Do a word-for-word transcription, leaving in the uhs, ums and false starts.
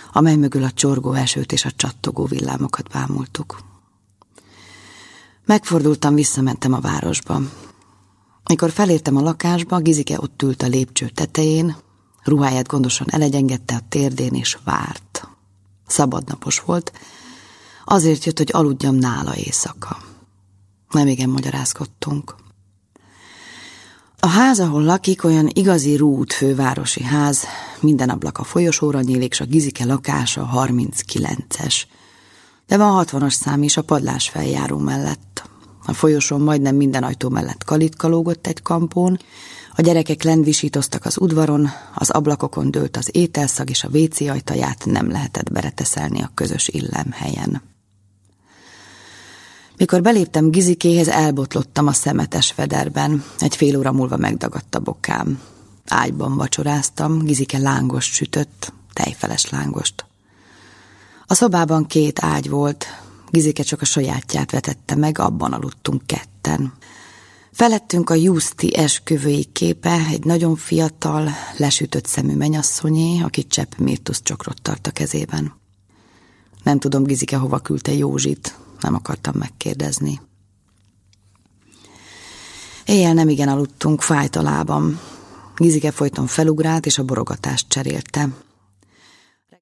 amely mögül a csorgó esőt és a csattogó villámokat bámultuk. Megfordultam, visszamentem a városba. Mikor felértem a lakásba, Gizike ott ült a lépcső tetején, ruháját gondosan elegyengette a térdén, és várt. Szabadnapos volt, azért jött, hogy aludjam nála éjszaka. Nem igen magyarázkodtunk. A ház, ahol lakik, olyan igazi rút fővárosi ház, minden ablak a folyosóra nyílik, s a Gizike lakása harminckilences. De van hatvanas szám is a padlás feljáró mellett. A folyosón majdnem minden ajtó mellett kalitka lógott egy kampón, a gyerekek lent visítoztak az udvaron, az ablakokon dőlt az ételszag, és a vécé ajtaját nem lehetett bereteszelni a közös illemhelyen. Mikor beléptem Gizikéhez, elbotlottam a szemetes federben. Egy fél óra múlva megdagadt a bokám. Ágyban vacsoráztam, Gizike lángost sütött, tejfeles lángost. A szobában két ágy volt, Gizike csak a sajátját vetette meg, abban aludtunk ketten. Felettünk a Juszti esküvői képe, egy nagyon fiatal, lesütött szemű mennyasszonyé, aki csepp mirtusz csokrot tart a kezében. Nem tudom, Gizike hova küldte Józsit, nem akartam megkérdezni. Éjjel nemigen aludtunk, fájt a lábam. Gizike folyton felugrált, és a borogatást cserélte.